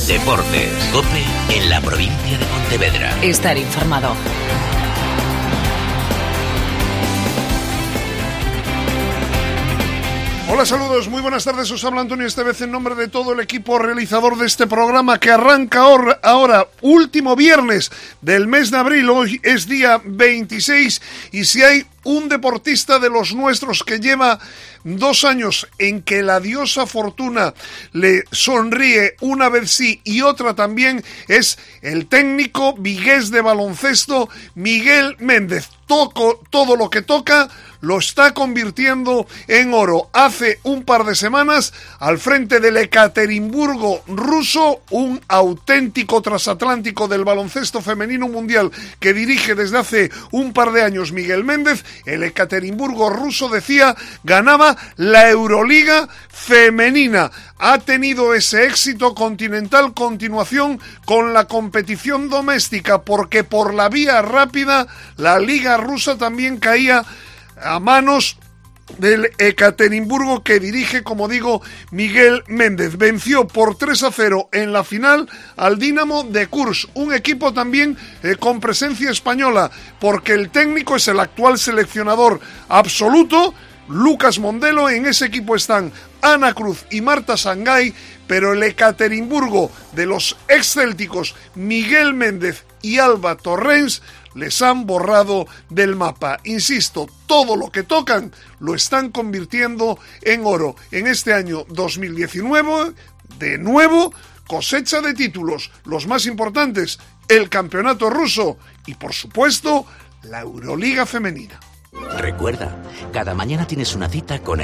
Deportes. COPE en la provincia de Pontevedra. Estar informado. Hola, saludos, muy buenas tardes, os habla Antonio Estevez en nombre de todo el equipo realizador de este programa que arranca ahora, último viernes del mes de abril. Hoy es día 26 y si hay un deportista de los nuestros que lleva 2 años en que la diosa Fortuna le sonríe una vez sí y otra también, es el técnico vigués de baloncesto Miguel Méndez. Todo lo que toca lo está convirtiendo en oro. Hace un par de semanas, al frente del Ekaterimburgo ruso, un auténtico transatlántico del baloncesto femenino mundial que dirige desde hace un par de años Miguel Méndez, el Ekaterimburgo ruso, decía, ganaba la Euroliga femenina. Ha tenido ese éxito continental, continuación con la competición doméstica, porque por la vía rápida la liga rusa también caía a manos del Ekaterimburgo que dirige, como digo, Miguel Méndez. Venció por 3-0 en la final al Dinamo de Kursk, un equipo también con presencia española, porque el técnico es el actual seleccionador absoluto, Lucas Mondelo. En ese equipo están Ana Cruz y Marta Sangay, pero el Ekaterimburgo de los excélticos Miguel Méndez y Alba Torrens les han borrado del mapa. Insisto, todo lo que tocan lo están convirtiendo en oro. En este año 2019, de nuevo, cosecha de títulos, los más importantes, el campeonato ruso y, por supuesto, la Euroliga femenina. Recuerda, cada mañana tienes una cita con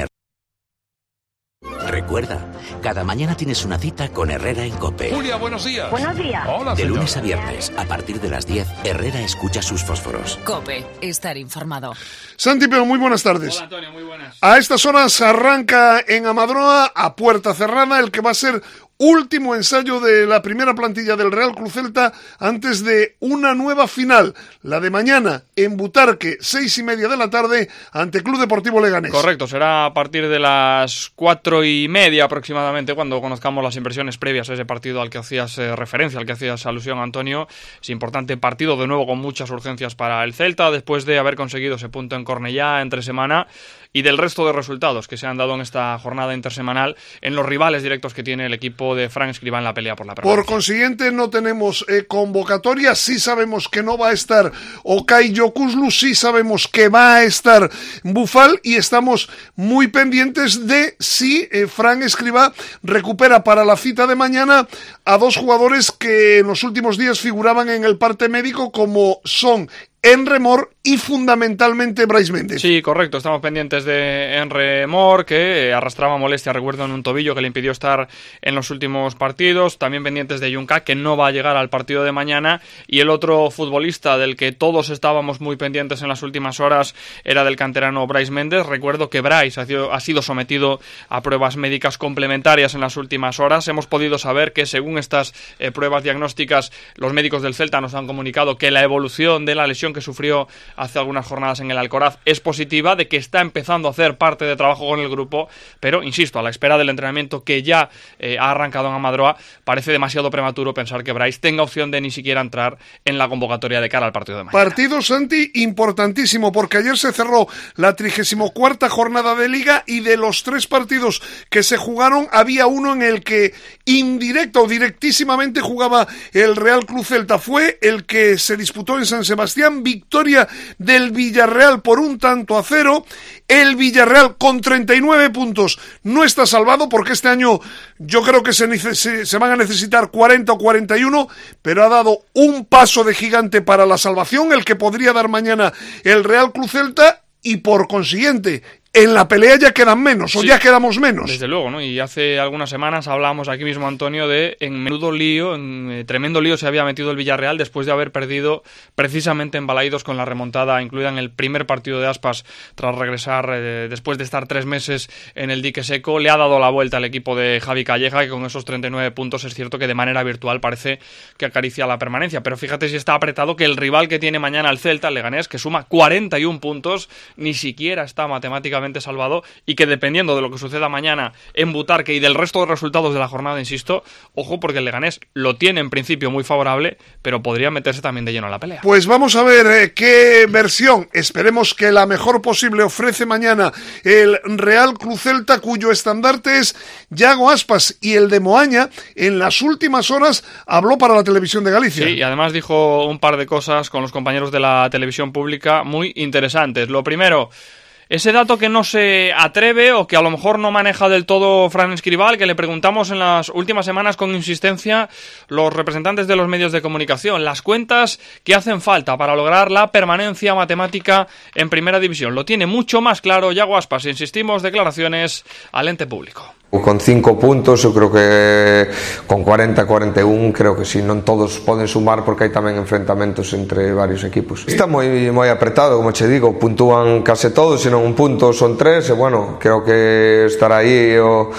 Herrera en COPE. Julia, buenos días. Buenos días. Hola, De señor. lunes a viernes, a partir de las 10, Herrera escucha sus fósforos. COPE. Estar informado. Santi Peo, muy buenas tardes. Hola, Antonio, muy buenas. A estas horas arranca en Amadroa, a puerta cerrada, el que va a ser último ensayo de la primera plantilla del Real Club Celta antes de una nueva final, la de mañana en Butarque, 6:30 de la tarde, ante Club Deportivo Leganés. Correcto, será a partir de las 4:30 aproximadamente, cuando conozcamos las impresiones previas a ese partido al que hacías referencia, al que hacías alusión, Antonio. Es importante partido, de nuevo con muchas urgencias para el Celta, después de haber conseguido ese punto en Cornellá entre semana, y del resto de resultados que se han dado en esta jornada intersemanal en los rivales directos que tiene el equipo de Fran Escribá en la pelea por la permanencia. Por consiguiente, no tenemos convocatoria. Sí sabemos que no va a estar Okay Yokuşlu, sí sabemos que va a estar Bufal, y estamos muy pendientes de si Fran Escribá recupera para la cita de mañana a 2 jugadores que en los últimos días figuraban en el parte médico, como son Enre Mor y fundamentalmente Brais Méndez. Sí, correcto, estamos pendientes de Enre Mor, que arrastraba molestia, recuerdo, en un tobillo que le impidió estar en los últimos partidos. También pendientes de Junca, que no va a llegar al partido de mañana. Y el otro futbolista del que todos estábamos muy pendientes en las últimas horas era del canterano Brais Méndez. Recuerdo que Brais ha sido sometido a pruebas médicas complementarias en las últimas horas. Hemos podido saber que, según estas pruebas diagnósticas, los médicos del Celta nos han comunicado que la evolución de la lesión que sufrió hace algunas jornadas en el Alcoraz es positiva, de que está empezando a hacer parte de trabajo con el grupo, pero insisto, a la espera del entrenamiento que ya ha arrancado en Amadroa, parece demasiado prematuro pensar que Brais tenga opción de ni siquiera entrar en la convocatoria de cara al partido de mañana. Partido, Santi, importantísimo, porque ayer se cerró la 34ª jornada de Liga y de los 3 partidos que se jugaron había uno en el que indirecta o directísimamente jugaba el Real Club Celta. Fue el que se disputó en San Sebastián, victoria del Villarreal por 1-0. El Villarreal con 39 puntos no está salvado, porque este año yo creo que se van a necesitar 40 o 41, pero ha dado un paso de gigante para la salvación, el que podría dar mañana el Real Club Celta, y por consiguiente en la pelea ya quedan menos, o sí, ya quedamos menos. Desde luego, ¿no? Y hace algunas semanas hablábamos aquí mismo, Antonio, de en menudo lío, en tremendo lío se había metido el Villarreal después de haber perdido precisamente en Balaidos con la remontada incluida en el primer partido de Aspas tras regresar después de estar 3 meses en el dique seco. Le ha dado la vuelta al equipo de Javi Calleja, que con esos 39 puntos es cierto que de manera virtual parece que acaricia la permanencia. Pero fíjate si está apretado que el rival que tiene mañana el Celta, el Leganés, que suma 41 puntos, ni siquiera está matemáticamente prácticamente salvado y que dependiendo de lo que suceda mañana en Butarque y del resto de resultados de la jornada, insisto, ojo porque el Leganés lo tiene en principio muy favorable, pero podría meterse también de lleno a la pelea. Pues vamos a ver qué versión, esperemos que la mejor posible, ofrece mañana el Real Club Celta, cuyo estandarte es Yago Aspas, y el de Moaña en las últimas horas habló para la Televisión de Galicia. Sí, y además dijo un par de cosas con los compañeros de la televisión pública muy interesantes. Lo primero, ese dato que no se atreve o que a lo mejor no maneja del todo Fran Escribal, que le preguntamos en las últimas semanas con insistencia los representantes de los medios de comunicación, las cuentas que hacen falta para lograr la permanencia matemática en Primera División. Lo tiene mucho más claro Yago Aspas, insistimos, declaraciones al ente público. Con 5 puntos, eu creo que con 40-41, creo que si non todos poden sumar porque hai tamén enfrentamentos entre varios equipos. Está moi apretado, como che digo, puntúan case todos, se non un punto son 3, e bueno, creo que estará aí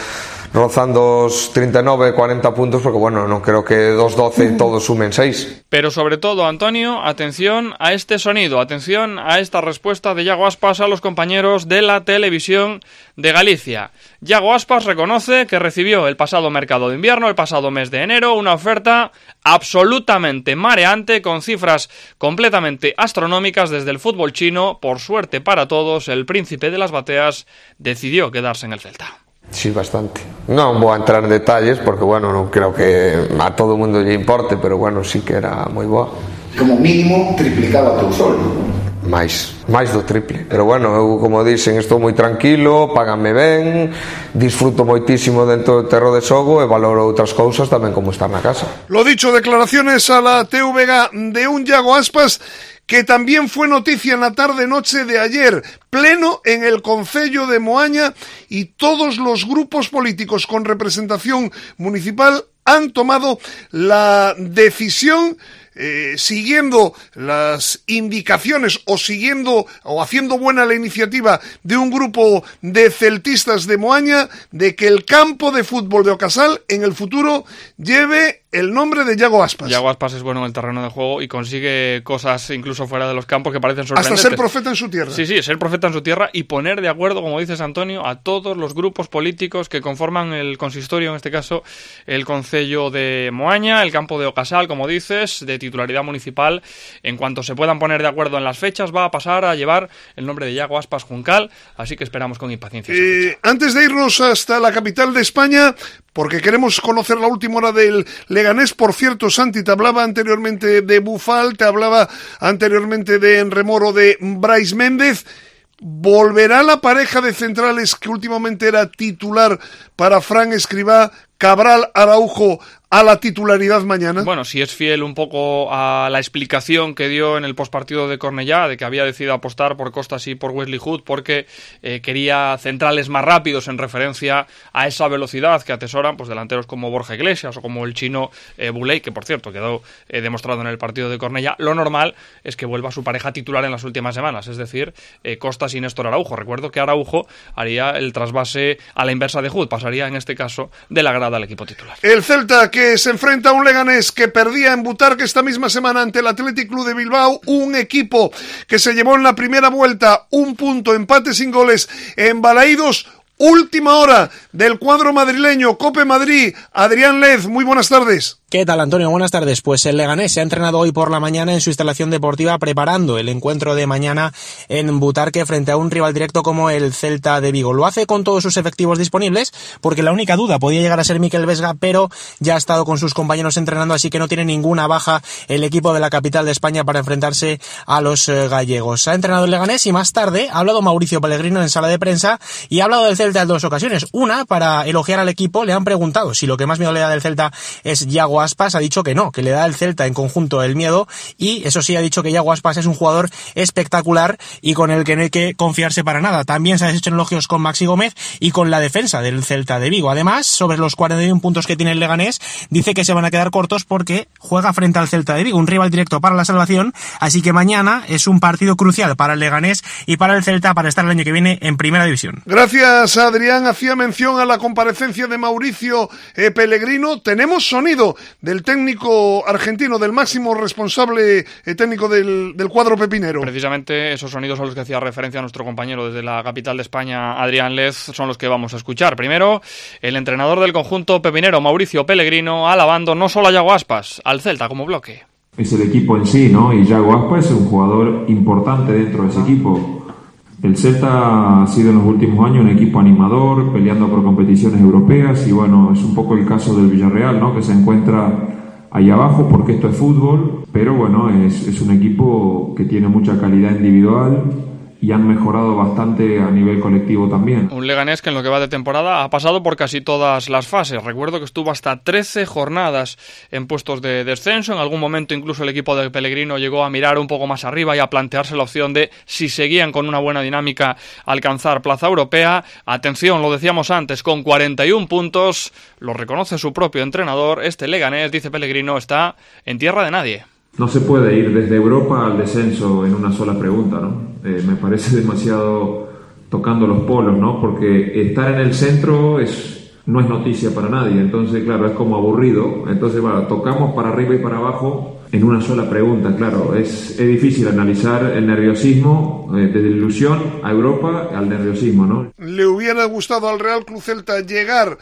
rozando os 39-40 puntos, porque bueno, non creo que dos 12 todos sumen 6. Pero sobre todo, Antonio, atención a este sonido, atención a esta respuesta de Yago Aspas a los compañeros de la Televisión de Galicia. Yago Aspas reconoce que recibió el pasado mercado de invierno, el pasado mes de enero, una oferta absolutamente mareante, con cifras completamente astronómicas desde el fútbol chino. Por suerte para todos, el príncipe de las bateas decidió quedarse en el Celta. Sí, bastante. Non vou a entrar en detalles porque, bueno, non creo que a todo o mundo lle importe, pero, bueno, sí que era moi boa. Como mínimo, triplicaba o teu soldo. máis do triple. Pero, bueno, eu, como dicen, estou moi tranquilo, páganme ben, disfruto moitísimo dentro do terreo de xogo e valoro outras cousas tamén como estar na casa. Lo dicho, declaraciones a la TVG de un Yago Aspas que también fue noticia en la tarde-noche de ayer, pleno en el Concello de Moaña, y todos los grupos políticos con representación municipal han tomado la decisión, siguiendo las indicaciones o siguiendo o haciendo buena la iniciativa de un grupo de celtistas de Moaña, de que el campo de fútbol de Ocasal en el futuro lleve el nombre de Yago Aspas. Yago Aspas es bueno en el terreno de juego y consigue cosas incluso fuera de los campos que parecen sorprendentes. Hasta ser profeta en su tierra. Sí, ser profeta en su tierra y poner de acuerdo, como dices, Antonio, a todos los grupos políticos que conforman el consistorio, en este caso el Concello de Moaña, el campo de Ocasal, como dices, de titularidad municipal. En cuanto se puedan poner de acuerdo en las fechas, va a pasar a llevar el nombre de Yago Aspas Juncal, así que esperamos con impaciencia esa fecha. Antes de irnos hasta la capital de España, porque queremos conocer la última hora del Leganés. Por cierto, Santi, te hablaba anteriormente de Bufal, te hablaba anteriormente de Enremoro, de Brais Méndez. ¿Volverá la pareja de centrales que últimamente era titular para Fran Escribá, Cabral, Araujo, a la titularidad mañana? Bueno, si es fiel un poco a la explicación que dio en el postpartido de Cornellá, de que había decidido apostar por Costas y por Wesley Hood porque quería centrales más rápidos en referencia a esa velocidad que atesoran pues delanteros como Borja Iglesias o como el chino Buley, que por cierto quedó demostrado en el partido de Cornellá. Lo normal es que vuelva su pareja titular en las últimas semanas, es decir, Costas y Néstor Araujo. Recuerdo que Araujo haría el trasvase a la inversa de Hood, pasaría en este caso de la grada al equipo titular. El Celta, que se enfrenta a un Leganés que perdía en Butarque esta misma semana ante el Athletic Club de Bilbao, un equipo que se llevó en la primera vuelta un punto, empate sin goles en Balaídos. Última hora del cuadro madrileño, Cope Madrid. Adrián Lez, muy buenas tardes. ¿Qué tal, Antonio? Buenas tardes. Pues el Leganés se ha entrenado hoy por la mañana en su instalación deportiva preparando el encuentro de mañana en Butarque frente a un rival directo como el Celta de Vigo. Lo hace con todos sus efectivos disponibles porque la única duda podía llegar a ser Mikel Vesga, pero ya ha estado con sus compañeros entrenando, así que no tiene ninguna baja el equipo de la capital de España para enfrentarse a los gallegos. Ha entrenado el Leganés y más tarde ha hablado Mauricio Pellegrino en sala de prensa y ha hablado del Celta en dos ocasiones. Una, para elogiar al equipo, le han preguntado si lo que más miedo le da del Celta es Yago Aspas. Ha dicho que no, que le da al Celta en conjunto el miedo, y eso sí, ha dicho que Yago Aspas es un jugador espectacular y con el que no hay que confiarse para nada. También se ha hecho elogios con Maxi Gómez y con la defensa del Celta de Vigo. Además, sobre los 41 puntos que tiene el Leganés, dice que se van a quedar cortos porque juega frente al Celta de Vigo, un rival directo para la salvación, así que mañana es un partido crucial para el Leganés y para el Celta para estar el año que viene en Primera División. Gracias, antes Adrián hacía mención a la comparecencia de Mauricio Pellegrino. Tenemos sonido del técnico argentino, del máximo responsable técnico del cuadro pepinero. Precisamente esos sonidos a los que hacía referencia nuestro compañero desde la capital de España, Adrián Lez, son los que vamos a escuchar. Primero, el entrenador del conjunto pepinero, Mauricio Pellegrino, alabando no solo a Yago Aspas, al Celta como bloque. Es el equipo en sí, ¿no? Y Yago Aspas es un jugador importante dentro de ese equipo. El Celta ha sido en los últimos años un equipo animador, peleando por competiciones europeas, y bueno, es un poco el caso del Villarreal, ¿no? Que se encuentra ahí abajo porque esto es fútbol, pero bueno, es un equipo que tiene mucha calidad individual y han mejorado bastante a nivel colectivo también. Un Leganés que en lo que va de temporada ha pasado por casi todas las fases. Recuerdo que estuvo hasta 13 jornadas en puestos de descenso. En algún momento incluso el equipo de Pellegrino llegó a mirar un poco más arriba y a plantearse la opción de, si seguían con una buena dinámica, alcanzar plaza europea. Atención, lo decíamos antes, con 41 puntos, lo reconoce su propio entrenador, este Leganés, dice Pellegrino, está en tierra de nadie. No se puede ir desde Europa al descenso en una sola pregunta, ¿no? Me parece demasiado tocando los polos, ¿no? Porque estar en el centro no es noticia para nadie, entonces, claro, es como aburrido. Entonces, bueno, tocamos para arriba y para abajo en una sola pregunta, claro. Es difícil analizar el nerviosismo, desde la ilusión a Europa al nerviosismo, ¿no? ¿Le hubiera gustado al Real Club Celta llegar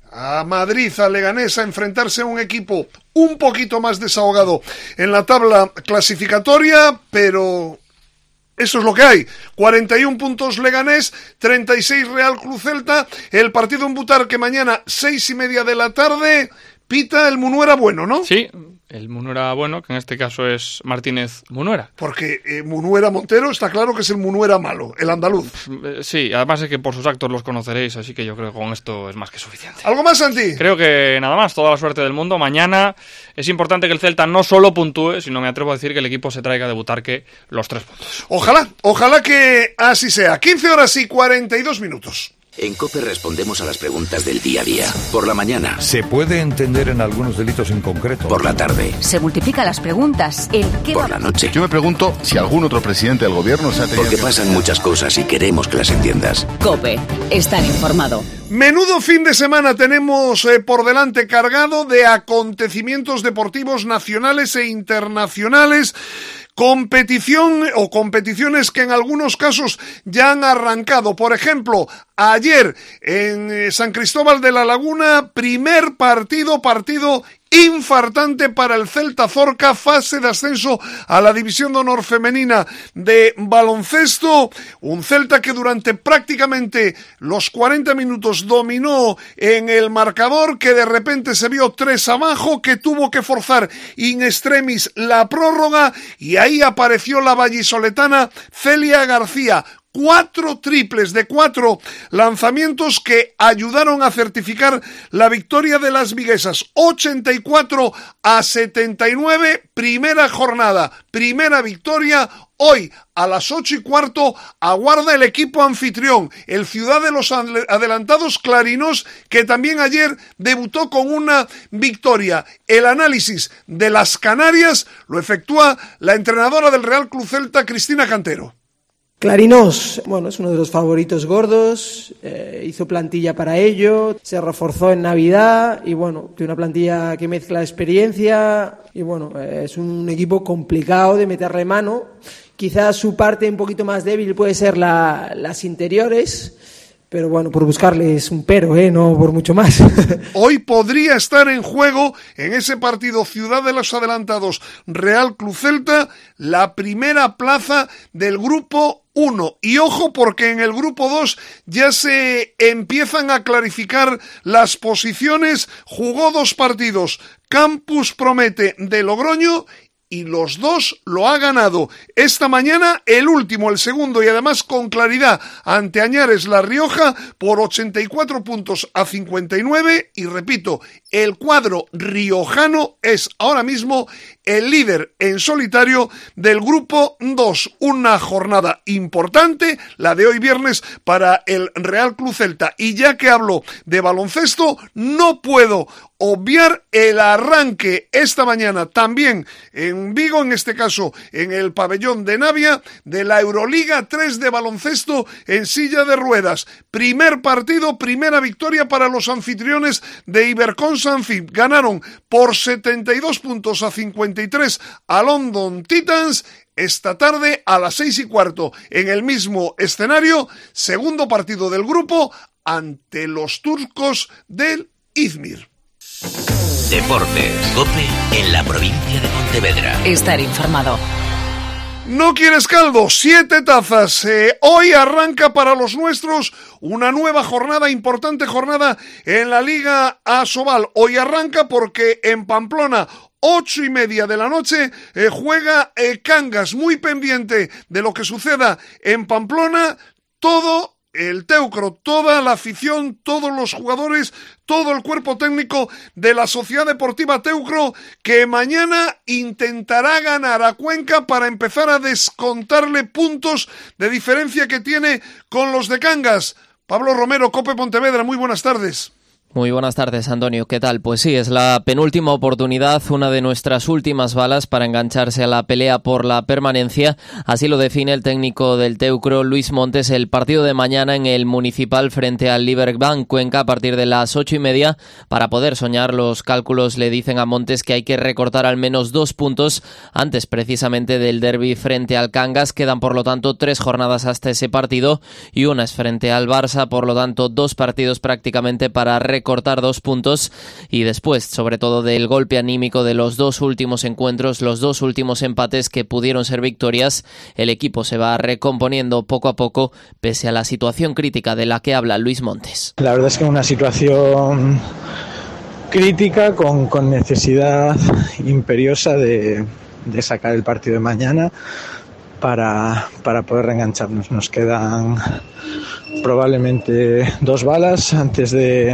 a Madrid, a Leganés, a enfrentarse a un equipo un poquito más desahogado en la tabla clasificatoria? Pero eso es lo que hay. 41 puntos Leganés, 36 Real Club Celta. El partido en Butarque mañana 6:30 de la tarde. Pita el Munuera bueno, ¿no? Sí, el Munuera bueno, que en este caso es Martínez Munuera. Porque Munuera Montero está claro que es el Munuera malo, el andaluz. Sí, además es que por sus actos los conoceréis, así que yo creo que con esto es más que suficiente. ¿Algo más, Santi? Creo que nada más, toda la suerte del mundo. Mañana es importante que el Celta no solo puntúe, sino me atrevo a decir que el equipo se traiga de Butarque los 3 puntos. Ojalá que así sea. 15:42. En COPE respondemos a las preguntas del día a día. Por la mañana. Se puede entender en algunos delitos en concreto. Por la tarde. Se multiplican las preguntas. Por la noche. Yo me pregunto si algún otro presidente del gobierno se ha tenido... Porque pasan muchas cosas y queremos que las entiendas. COPE. Estar informado. Menudo fin de semana tenemos por delante, cargado de acontecimientos deportivos nacionales e internacionales. Competiciones que en algunos casos ya han arrancado. Por ejemplo, ayer en San Cristóbal de la Laguna, primer partido infartante para el Celta Zorca, fase de ascenso a la División de Honor Femenina de baloncesto. Un Celta que durante prácticamente los 40 minutos dominó en el marcador, que de repente se vio 3 abajo, que tuvo que forzar in extremis la prórroga, y ahí apareció la vallisoletana Celia García. 4 triples de 4 lanzamientos que ayudaron a certificar la victoria de las viguesas. 84-79, primera jornada, primera victoria. Hoy a las 8:15 aguarda el equipo anfitrión, el Ciudad de los Adelantados Clarinos, que también ayer debutó con una victoria. El análisis de las Canarias lo efectúa la entrenadora del Real Club Celta, Cristina Cantero. Clarinos, bueno, es uno de los favoritos gordos, hizo plantilla para ello, se reforzó en Navidad y bueno, tiene una plantilla que mezcla experiencia y bueno, es un equipo complicado de meterle mano. Quizás su parte un poquito más débil puede ser las interiores, pero bueno, por buscarles un pero, no por mucho más. Hoy podría estar en juego en ese partido Ciudad de los Adelantados Real Club Celta la primera plaza del grupo 1. Y ojo, porque en el grupo 2 ya se empiezan a clarificar las posiciones. Jugó 2 partidos Campus Promete de Logroño y los 2 lo ha ganado. Esta mañana el último, el segundo, y además con claridad ante Añares La Rioja por 84 puntos a 59. Y repito, el cuadro riojano es ahora mismo el líder en solitario del grupo 2. Una jornada importante, la de hoy viernes, para el Real Club Celta. Y ya que hablo de baloncesto, no puedo obviar el arranque esta mañana también en Vigo, en este caso en el pabellón de Navia, de la Euroliga 3 de baloncesto en silla de ruedas. Primer partido, primera victoria para los anfitriones de Ibercon Sanfib. Ganaron por 72 puntos a 53 a London Titans. Esta tarde a las 6:15 en el mismo escenario, segundo partido del grupo ante los turcos del Izmir. Deportes, COPE en la provincia de Pontevedra. Estar informado. ¿No quieres caldo? 7 tazas. Hoy arranca para los nuestros una nueva jornada, importante jornada en la Liga Asobal. Hoy arranca porque en Pamplona 8:30 de la noche juega Cangas, muy pendiente de lo que suceda en Pamplona. Todo el Teucro, toda la afición, todos los jugadores, todo el cuerpo técnico de la Sociedad Deportiva Teucro, que mañana intentará ganar a Cuenca para empezar a descontarle puntos de diferencia que tiene con los de Cangas. Pablo Romero, COPE Pontevedra, muy buenas tardes. Muy buenas tardes, Antonio. ¿Qué tal? Pues sí, es la penúltima oportunidad, una de nuestras últimas balas para engancharse a la pelea por la permanencia. Así lo define el técnico del Teucro, Luis Montes, el partido de mañana en el Municipal frente al Liberbank Cuenca a partir de las 8:30. Para poder soñar, los cálculos le dicen a Montes que hay que recortar al menos 2 puntos antes precisamente del derbi frente al Cangas. Quedan por lo tanto 3 jornadas hasta ese partido y una es frente al Barça, por lo tanto 2 partidos prácticamente para recortar 2 puntos y después sobre todo del golpe anímico de los 2 últimos encuentros, los 2 últimos empates que pudieron ser victorias, el equipo se va recomponiendo poco a poco pese a la situación crítica de la que habla Luis Montes. La verdad es que una situación crítica con necesidad imperiosa de sacar el partido de mañana para poder reengancharnos. Nos quedan probablemente 2 balas antes de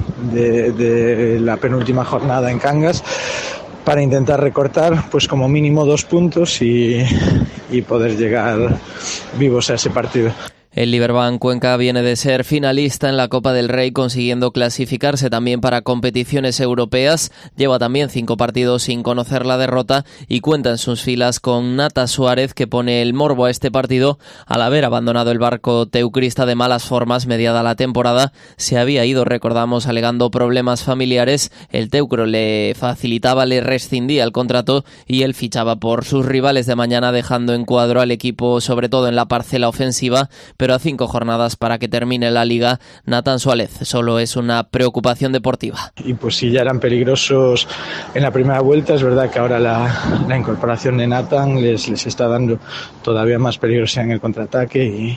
la penúltima jornada en Cangas para intentar recortar pues como mínimo 2 puntos y poder llegar vivos a ese partido. El Liberbank Cuenca viene de ser finalista en la Copa del Rey, consiguiendo clasificarse también para competiciones europeas. Lleva también 5 partidos sin conocer la derrota y cuenta en sus filas con Nata Suárez, que pone el morbo a este partido al haber abandonado el barco teucrista de malas formas mediada la temporada. Se había ido, recordamos, alegando problemas familiares. El Teucro le facilitaba, le rescindía el contrato y él fichaba por sus rivales de mañana, dejando en cuadro al equipo, sobre todo en la parcela ofensiva. Pero a 5 jornadas para que termine la liga, Nathan Suárez solo es una preocupación deportiva. Y pues si ya eran peligrosos en la primera vuelta, es verdad que ahora la incorporación de Nathan les está dando todavía más peligrosidad en el contraataque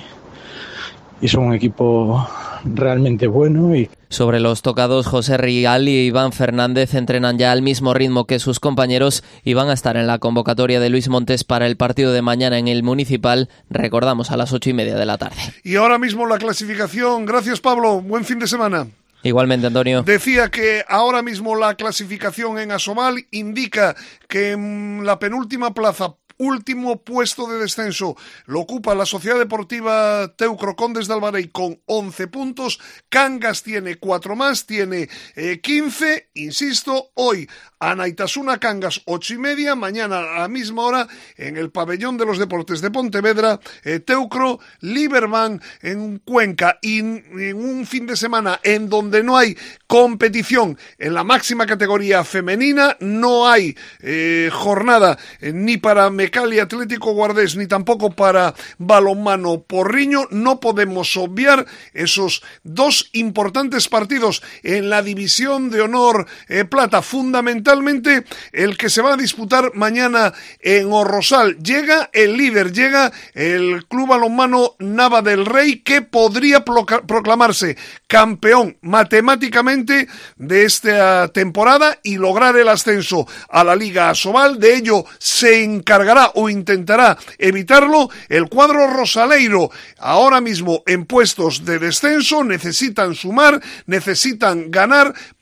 y son un equipo realmente bueno. Y sobre los tocados, José Rial y Iván Fernández entrenan ya al mismo ritmo que sus compañeros y van a estar en la convocatoria de Luis Montes para el partido de mañana en el Municipal, recordamos, a las 8:30 de la tarde. Y ahora mismo la clasificación. Gracias, Pablo. Buen fin de semana. Igualmente, Antonio. Decía que ahora mismo la clasificación en Asobal indica que en la penúltima plaza, último puesto de descenso, lo ocupa la Sociedad Deportiva Teucro Condes de Albarey con 11 puntos. Cangas tiene 4 más, tiene 15. Insisto, hoy Anaitasuna Cangas 8:30, mañana a la misma hora en el Pabellón de los Deportes de Pontevedra, Teucro Liberbank en Cuenca, y en un fin de semana en donde no hay competición en la máxima categoría femenina, no hay jornada ni para Mecali Atlético Guardés ni tampoco para Balonmano Porriño. No podemos obviar esos 2 importantes partidos en la división de honor plata, fundamentalmente el que se va a disputar mañana en Orrosal. Llega el líder, llega el Club Balonmano Nava del Rey, que podría proclamarse campeón matemáticamente de esta temporada y lograr el ascenso a la Liga Asobal. De ello se encargará o intentará evitarlo el cuadro rosaleiro. Ahora mismo en puestos de descenso necesitan sumar, necesitan ganar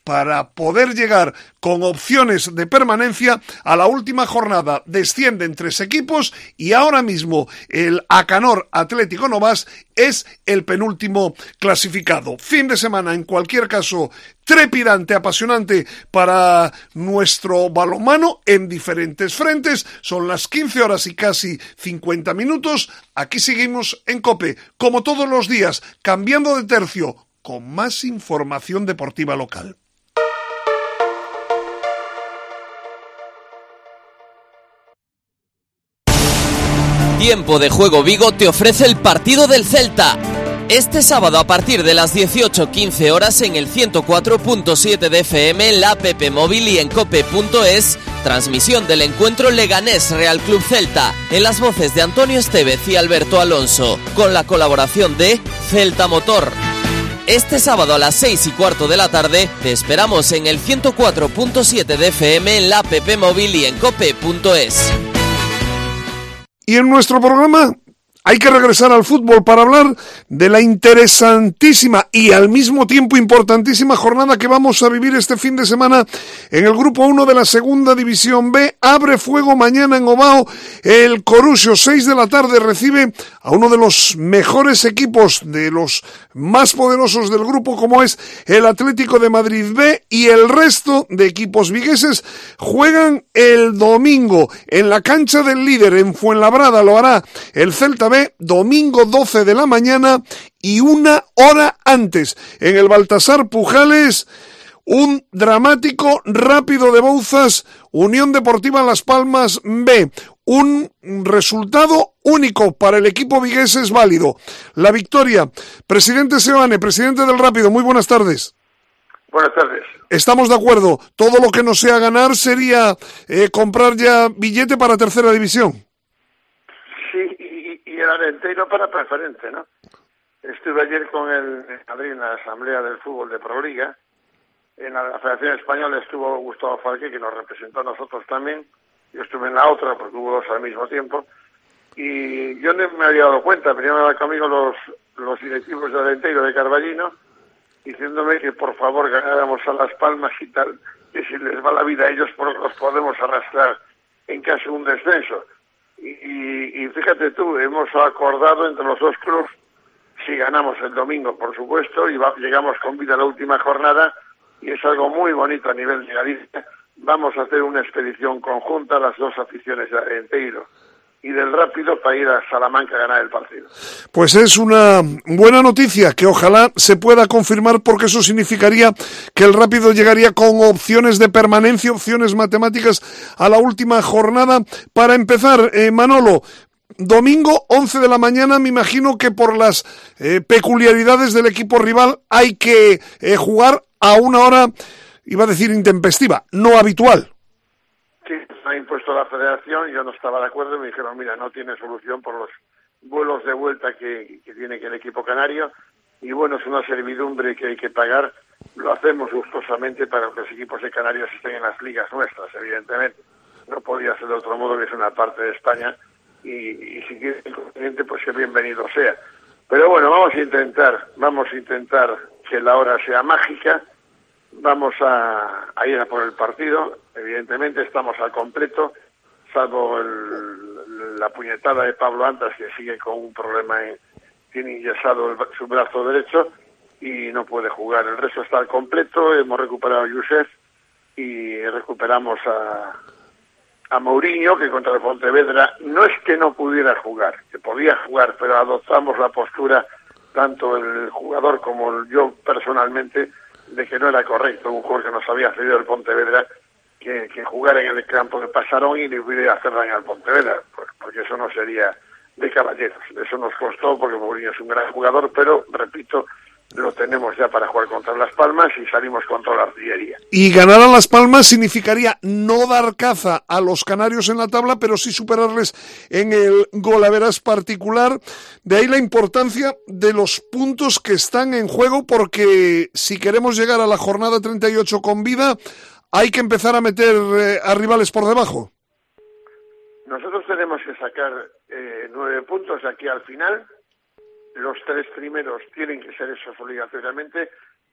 para poder llegar con opciones de permanencia a la última jornada. Descienden 3 equipos y ahora mismo el Acanor Atlético Novas es el penúltimo clasificado. Fin de semana, en cualquier caso, trepidante, apasionante para nuestro balonmano en diferentes frentes. Son las 15 horas y casi 50 minutos. Aquí seguimos en COPE, como todos los días, cambiando de tercio, con más información deportiva local. Tiempo de Juego Vigo te ofrece el partido del Celta. Este sábado a partir de las 18:15 horas en el 104.7 de FM, en la app móvil y en cope.es, transmisión del encuentro Leganés Real Club Celta, en las voces de Antonio Estevez y Alberto Alonso, con la colaboración de Celta Motor. Este sábado a las 6:15 de la tarde te esperamos en el 104.7 de FM, en la app móvil y en cope.es. Y en nuestro programa hay que regresar al fútbol para hablar de la interesantísima y al mismo tiempo importantísima jornada que vamos a vivir este fin de semana en el Grupo 1 de la Segunda División B. Abre fuego mañana en Ovao el Coruxo, 6 de la tarde, recibe a uno de los mejores equipos, de los más poderosos del grupo, como es el Atlético de Madrid B, y el resto de equipos vigueses juegan el domingo en la cancha del líder en Fuenlabrada. Lo hará el Celta B, domingo 12 de la mañana y 1 hora antes en el Baltasar Pujales. Un dramático Rápido de Bouzas, Unión Deportiva Las Palmas B. Un resultado único para el equipo vigués, es válido. La victoria. Presidente Seoane, presidente del Rápido, muy buenas tardes. Buenas tardes. Estamos de acuerdo. Todo lo que no sea ganar sería comprar ya billete para tercera división. Sí, y el Arenteiro para preferente, ¿no? Estuve ayer con el Madrid en la Asamblea del Fútbol de Proliga. En la Federación Española estuvo Gustavo Falque, que nos representó a nosotros también. Yo estuve en la otra, porque hubo 2 al mismo tiempo. Y yo no me había dado cuenta, venían a hablar conmigo los directivos de Arenteiro de Carballino, diciéndome que por favor ganáramos a Las Palmas y tal, que si les va la vida a ellos, los podemos arrastrar en caso de un descenso. Y fíjate tú, hemos acordado entre los dos clubes, si ganamos el domingo, por supuesto, y llegamos con vida a la última jornada, y es algo muy bonito a nivel de Galicia. Vamos a hacer una expedición conjunta, las dos aficiones de Arenteiro y del Rápido, para ir a Salamanca a ganar el partido. Pues es una buena noticia que ojalá se pueda confirmar, porque eso significaría que el Rápido llegaría con opciones de permanencia, opciones matemáticas a la última jornada. Para empezar, Manolo, domingo 11 de la mañana, me imagino que por las peculiaridades del equipo rival hay que jugar a una hora, iba a decir intempestiva, no habitual. Sí, se ha impuesto la federación, yo no estaba de acuerdo, me dijeron, mira, no tiene solución por los vuelos de vuelta que tiene que el equipo canario, y bueno, es una servidumbre que hay que pagar, lo hacemos gustosamente para que los equipos de Canarias estén en las ligas nuestras, evidentemente. No podía ser de otro modo, que es una parte de España, y si quiere el continente, pues que bienvenido sea. Pero bueno, vamos a intentar que la hora sea mágica. Vamos a ir a por el partido. Evidentemente estamos al completo, salvo la puñetada de Pablo Antas, que sigue con un problema, tiene enyesado su brazo derecho y no puede jugar. El resto está al completo. Hemos recuperado a Youssef y recuperamos a Mourinho, que contra el Pontevedra no es que no pudiera jugar, que podía jugar, pero adoptamos la postura, tanto el jugador como yo personalmente, de que no era correcto un jugador que nos había cedido el Pontevedra que jugara en el campo de Pasarón y le hubiera hacer daño al Pontevedra, porque eso no sería de caballeros. Eso nos costó, porque Mourinho es un gran jugador, pero repito, lo tenemos ya para jugar contra Las Palmas y salimos contra la artillería. Y ganar a Las Palmas significaría no dar caza a los canarios en la tabla, pero sí superarles en el golaveras particular. De ahí la importancia de los puntos que están en juego, porque si queremos llegar a la jornada 38 con vida, hay que empezar a meter a rivales por debajo. Nosotros tenemos que sacar 9 puntos de aquí al final. Los 3 primeros tienen que ser esos obligatoriamente,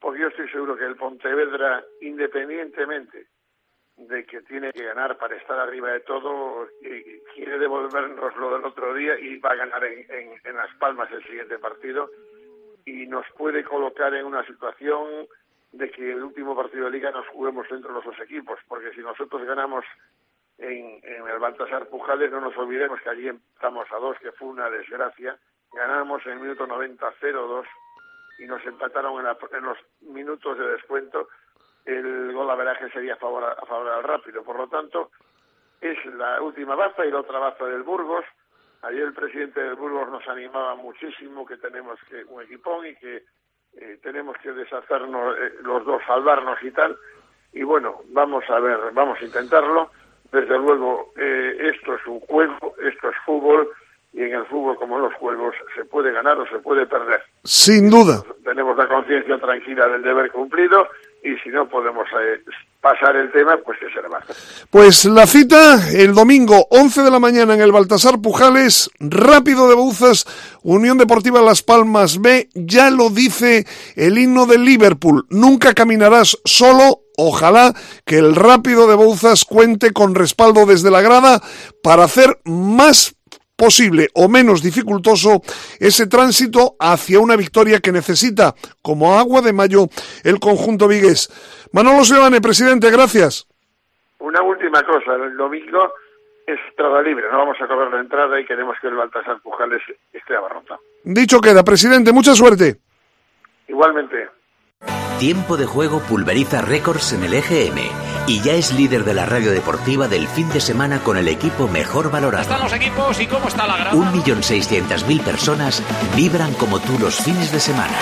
porque yo estoy seguro que el Pontevedra, independientemente de que tiene que ganar para estar arriba de todo, quiere devolvernos lo del otro día y va a ganar en Las Palmas el siguiente partido, y nos puede colocar en una situación de que el último partido de Liga nos juguemos entre los dos equipos, porque si nosotros ganamos en el Baltasar Pujales, no nos olvidemos que allí estamos a 2, que fue una desgracia. Ganamos en el minuto 90 0-2 y nos empataron en los minutos de descuento. El gol averaje sería a favor al Rápido. Por lo tanto, es la última baza y la otra baza del Burgos. Ayer el presidente del Burgos nos animaba muchísimo, que tenemos un equipón y que tenemos que deshacernos los dos, salvarnos y tal. Y bueno, vamos a ver, vamos a intentarlo. Desde luego, esto es un juego, esto es fútbol, y en el fútbol, como en los juegos, se puede ganar o se puede perder. Sin duda. Tenemos la conciencia tranquila del deber cumplido, y si no podemos pasar el tema, pues que se le va a hacer. Pues la cita el domingo 11 de la mañana en el Baltasar Pujales, Rápido de Bouzas, Unión Deportiva Las Palmas B. Ya lo dice el himno del Liverpool: nunca caminarás solo. Ojalá que el Rápido de Bouzas cuente con respaldo desde la grada para hacer más posible o menos dificultoso ese tránsito hacia una victoria que necesita, como agua de mayo, el conjunto vigués. Manolo Sebane, presidente, gracias. Una última cosa: el domingo es entrada libre, no vamos a cobrar la entrada y queremos que el Baltasar Pujales esté abarrotado. Dicho queda, presidente, mucha suerte. Igualmente. Tiempo de Juego pulveriza récords en el EGM y ya es líder de la radio deportiva del fin de semana con el equipo mejor valorado. ¿Están los equipos y cómo está la grada? 1.600.000 personas vibran como tú los fines de semana.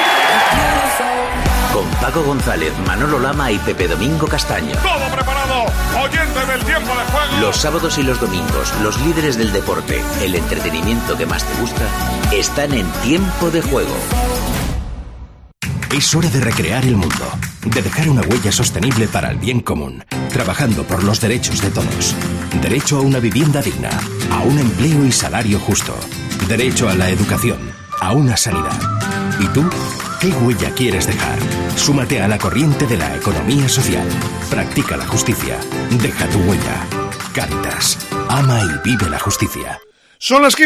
Con Paco González, Manolo Lama y Pepe Domingo Castaño. Todo preparado, oyente del Tiempo de Juego. Los sábados y los domingos, los líderes del deporte, el entretenimiento que más te gusta, están en Tiempo de Juego. Es hora de recrear el mundo, de dejar una huella sostenible para el bien común, trabajando por los derechos de todos. Derecho a una vivienda digna, a un empleo y salario justo. Derecho a la educación, a una sanidad. ¿Y tú? ¿Qué huella quieres dejar? Súmate a la corriente de la economía social. Practica la justicia. Deja tu huella. Cáritas. Ama y vive la justicia. Son las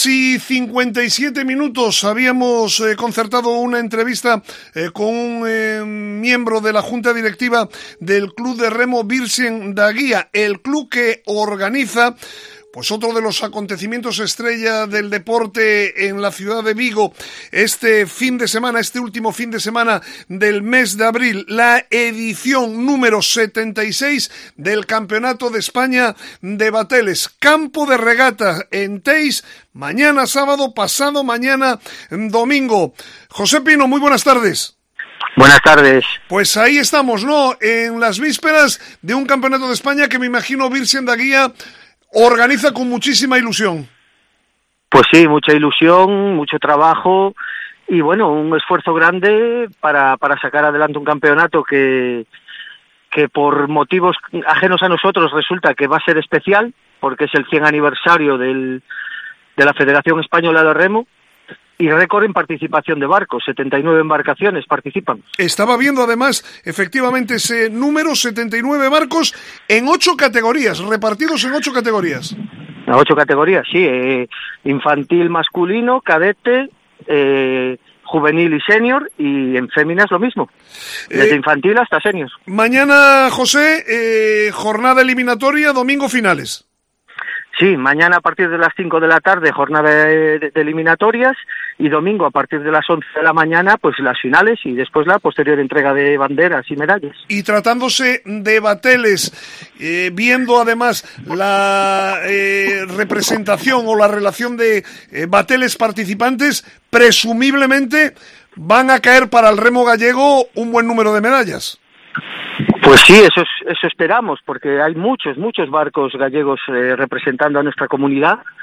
15:57. Habíamos concertado una entrevista con un miembro de la Junta Directiva del Club de Remo Virgen da Guía, el club que organiza pues otro de los acontecimientos estrella del deporte en la ciudad de Vigo este último fin de semana del mes de abril, la edición número 76 del Campeonato de España de Bateles. Campo de regata en Teis, mañana sábado, pasado mañana domingo. José Pino, muy buenas tardes. Buenas tardes. Pues ahí estamos, ¿no? En las vísperas de un Campeonato de España que me imagino Virgen da Guía organiza con muchísima ilusión. Pues sí, mucha ilusión, mucho trabajo y bueno, un esfuerzo grande para sacar adelante un campeonato que por motivos ajenos a nosotros resulta que va a ser especial, porque es el 100 aniversario de la Federación Española de Remo, y récord en participación de barcos, 79 embarcaciones participan. Estaba viendo además, efectivamente, ese número, 79 barcos en 8 categorías, repartidos en 8 categorías. 8 categorías, sí, infantil, masculino, cadete, juvenil y senior, y en féminas lo mismo, desde infantil hasta senior. Mañana, José, jornada eliminatoria, domingo finales. Sí, mañana a partir de las 5 de la tarde jornada de eliminatorias y domingo a partir de las 11 de la mañana pues las finales y después la posterior entrega de banderas y medallas. Y tratándose de bateles, viendo además la representación o la relación de bateles participantes, presumiblemente van a caer para el remo gallego un buen número de medallas. Pues sí, eso esperamos, porque hay muchos barcos gallegos representando a nuestra comunidad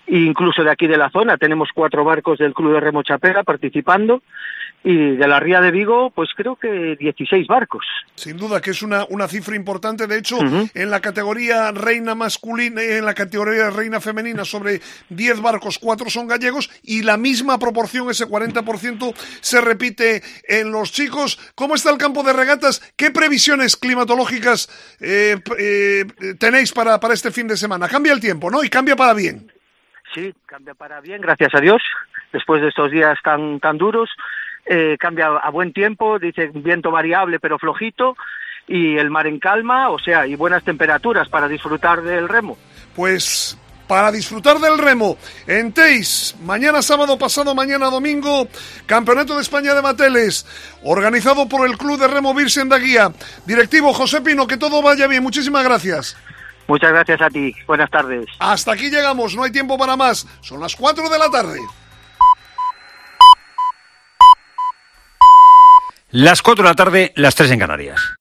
incluso de aquí de la zona. Tenemos 4 barcos del Club de Remo Chapela participando, y de la Ría de Vigo, pues creo que 16 barcos. Sin duda que es una cifra importante. De hecho, en la categoría reina masculina, en la categoría reina femenina, sobre 10 barcos, 4 son gallegos, y la misma proporción, ese 40%, se repite en los chicos. ¿Cómo está el campo de regatas? ¿Qué previsiones climatológicas tenéis para este fin de semana? Cambia el tiempo, ¿no? Y cambia para bien. Sí, cambia para bien, gracias a Dios. Después de estos días tan duros, cambia a buen tiempo, dice viento variable pero flojito, y el mar en calma, o sea, y buenas temperaturas para disfrutar del remo. Pues para disfrutar del remo en Teis, mañana sábado, pasado mañana domingo, Campeonato de España de Mateles, organizado por el Club de Remo Virgen da Guía. Directivo José Pino, que todo vaya bien, muchísimas gracias. Muchas gracias a ti, buenas tardes. Hasta aquí llegamos, no hay tiempo para más, son las 4 de la tarde. Las 4 de la tarde, las 3 en Canarias.